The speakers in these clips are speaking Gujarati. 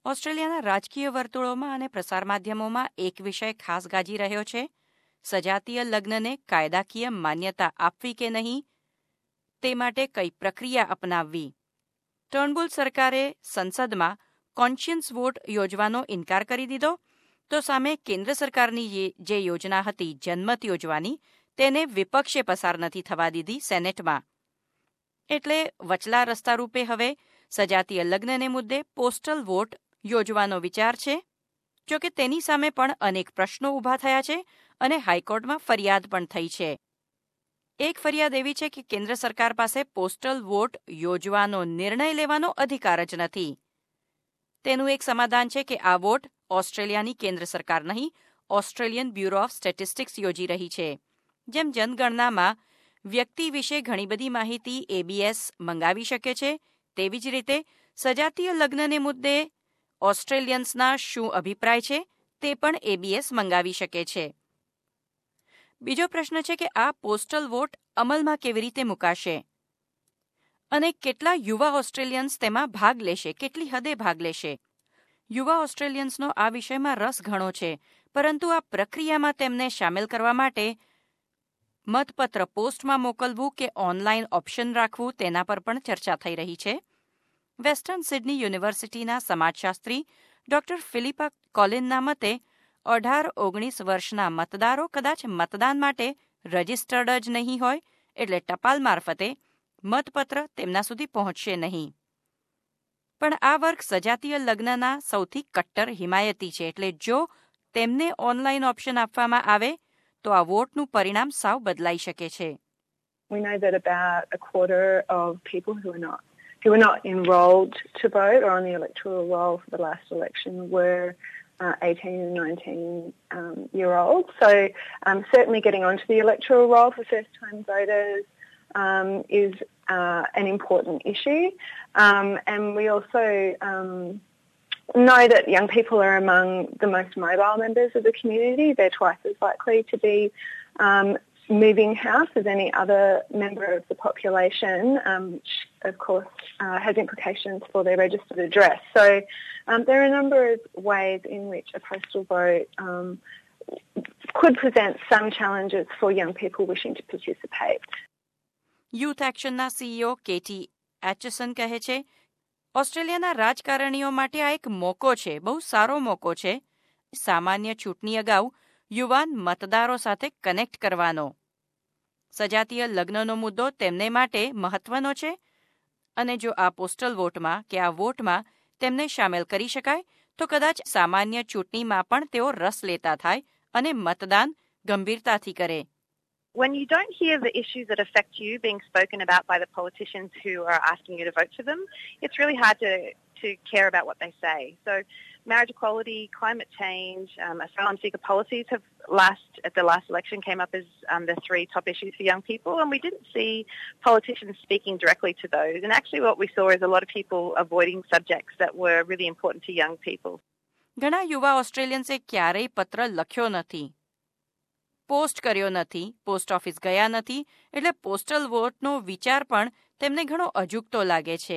ઓસ્ટ્રેલિયાના રાજકીય વર્તુળોમાં અને પ્રસાર માધ્યમોમાં એક વિષય ખાસ ગાજી રહ્યો છે, સજાતીય લગ્નને કાયદાકીય માન્યતા આપવી કે નહીં, તે માટે કઈ પ્રક્રિયા અપનાવવી. ટર્નબુલ સરકારે સંસદમાં કોન્શિયન્સ વોટ યોજવાનો ઇનકાર કરી દીધો, તો સામે કેન્દ્ર સરકારની જે યોજના હતી જનમત યોજવાની, તેને વિપક્ષે પસાર નથી થવા દીધી સેનેટમાં. એટલે વચલા રસ્તા રૂપે હવે સજાતીય લગ્નને મુદ્દે પોસ્ટલ વોટ યોજવાનો વિચાર છે. જોકે તેની સામે પણ અનેક પ્રશ્નો ઊભા થયા છે અને હાઈકોર્ટમાં ફરિયાદ પણ થઈ છે. એક ફરિયાદ એવી છે કે કેન્દ્ર સરકાર પાસે પોસ્ટલ વોટ યોજવાનો નિર્ણય લેવાનો અધિકાર જ નથી. તેનું એક સમાધાન છે કે આ વોટ ઓસ્ટ્રેલિયાની કેન્દ્ર સરકાર નહીં, ઓસ્ટ્રેલિયન બ્યુરો ઓફ સ્ટેટિસ્ટિક્સ યોજી રહી છે. જેમ જનગણનામાં વ્યક્તિ વિશે ઘણી બધી માહિતી એબીએસ મંગાવી શકે છે, તેવી જ રીતે સજાતીય લગ્નને મુદ્દે ઓસ્ટ્રેલિયન્સના શું અભિપ્રાય છે તે પણ એબીએસ મંગાવી શકે છે. બીજો પ્રશ્ન છે કે આ પોસ્ટલ વોટ અમલમાં કેવી રીતે મુકાશે અને કેટલા યુવા ઓસ્ટ્રેલિયન્સ તેમાં ભાગ લેશે, કેટલી હદે ભાગ લેશે. યુવા ઓસ્ટ્રેલિયન્સનો આ વિષયમાં રસ ઘણો છે, પરંતુ આ પ્રક્રિયામાં તેમને સામેલ કરવા માટે મતપત્ર પોસ્ટમાં મોકલવું કે ઓનલાઈન ઓપ્શન રાખવું તેના પર પણ ચર્ચા થઈ રહી છે. વેસ્ટર્ન સિડની યુનિવર્સિટીના સમાજશાસ્ત્રી ડોક્ટર ફિલિપા કોલિનના મતે 18-19 વર્ષના મતદારો કદાચ મતદાન માટે રજિસ્ટર્ડ જ નહીં હોય, એટલે ટપાલ મારફતે મતપત્ર તેમના સુધી પહોંચશે નહીં. પણ આ વર્ગ સજાતીય લગ્નના સૌથી કટ્ટર હિમાયતી છે, એટલે જો તેમને ઓનલાઈન ઓપ્શન આપવામાં આવે તો આ વોટનું પરિણામ સાવ બદલાઈ શકે છે. We know that about a quarter of people who were not enrolled to vote or on the electoral roll for the last election were 18 and 19-year-olds. So certainly getting onto the electoral roll for first-time voters is an important issue. And we also know that young people are among the most mobile members of the community. They're twice as likely to be moving house as any other member of the population, which of course has implications for their registered address. So there are a number of ways in which a postal vote could present some challenges for young people wishing to participate. Youth એક્શનના સીઈઓ કેટી એચસન કહે છે, ઓસ્ટ્રેલિયાના રાજકારણીઓ માટે આ એક મોકો છે, બહુ સારો મોકો છે, સામાન્ય ચૂંટણી અગાઉ યુવાન મતદારો સાથે કનેક્ટ કરવાનો. સજાતીય લગ્નનો મુદ્દો તેમને માટે મહત્વનો છે અને જો આ પોસ્ટલ વોટમાં કે આ વોટમાં તેમને સામેલ કરી શકાય તો કદાચ સામાન્ય ચૂંટણીમાં પણ તેઓ રસ લેતા થાય અને મતદાન ગંભીરતાથી કરે. When you don't hear the issues that affect you being spoken about by the politicians who are asking you to vote for them, it's really hard to care about what they say. So marriage equality, climate change, asylum seeker policies at the last election came up as the three top issues for young people, and we didn't see politicians speaking directly to those. And actually what we saw is a lot of people avoiding subjects that were really important to young people. ઘણા યુવા ઓસ્ટ્રેલિયન્સે ક્યારેય પત્ર લખ્યો નથી, પોસ્ટ કર્યો નથી, પોસ્ટ ઓફિસ ગયા નથી, એટલે પોસ્ટલ વોટનો વિચાર પણ તેમને ઘણો અજુગતો લાગે છે.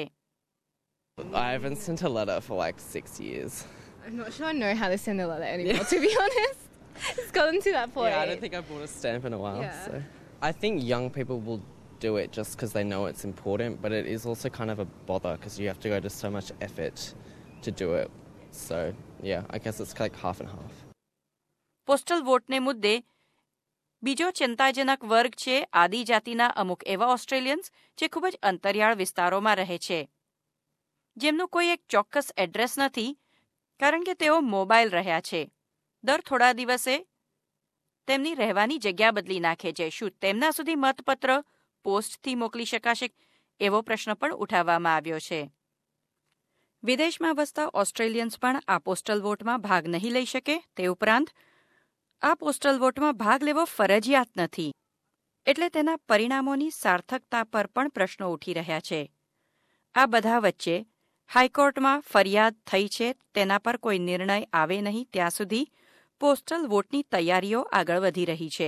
I haven't sent a letter for like 6 years. I'm not sure I know how to send a letter anymore, to be honest. It's gotten to that point. Yeah, I don't think I've bought a stamp in a while. Yeah. So I think young people will do it just because they know it's important, but it is also kind of a bother because you have to go to so much effort to do it. So yeah, I guess it's like half and half. Postal વોટને મુદ્દે બીજો ચિંતાજનક વર્ગ છે આદિજાતિના અમુક એવા ઓસ્ટ્રેલિયન્સ જે ખૂબ જ અંતરિયાળ વિસ્તારોમાં રહે છે, જેમનું કોઈ એક ચોક્કસ એડ્રેસ નથી કારણ કે તેઓ મોબાઈલ રહ્યા છે. દર થોડા દિવસે તેમની રહેવાની જગ્યા બદલી નાખે છે. શું તેમના સુધી મતપત્ર પોસ્ટથી મોકલી શકાશે? એવો પ્રશ્ન પણ ઉઠાવવામાં આવ્યો છે. વિદેશમાં વસતા ઓસ્ટ્રેલિયન્સ પણ આ પોસ્ટલ વોટમાં ભાગ નહીં લઈ શકે. તે ઉપરાંત આ પોસ્ટલ વોટમાં ભાગ લેવો ફરજિયાત નથી, એટલે તેના પરિણામોની સાર્થકતા પર પણ પ્રશ્નો ઉઠી રહ્યા છે. આ બધા વચ્ચે હાઈકોર્ટમાં ફરિયાદ થઈ છે, તેના પર કોઈ નિર્ણય આવે નહીં ત્યાં સુધી પોસ્ટલ વોટની તૈયારીઓ આગળ વધી રહી છે.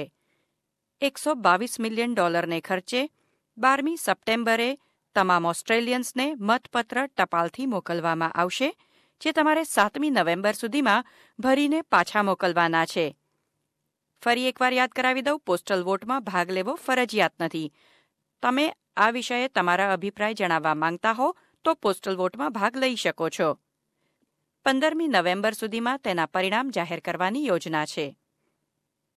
$122 મિલિયન ખર્ચે 12 સપ્ટેમ્બરે તમામ ઓસ્ટ્રેલિયન્સને મતપત્ર ટપાલથી મોકલવામાં આવશે, જે તમારે 7મી નવેમ્બર સુધીમાં ભરીને પાછા મોકલવાના છે. ફરી એકવાર યાદ કરાવી દઉં, પોસ્ટલ વોટમાં ભાગ લેવો ફરજિયાત નથી. તમે આ વિષયે તમારા અભિપ્રાય જણાવવા માંગતા હો તો પોસ્ટલ વોટમાં ભાગ લઈ શકો છો. 15મી નવેમ્બર સુધીમાં તેના પરિણામ જાહેર કરવાની યોજના છે.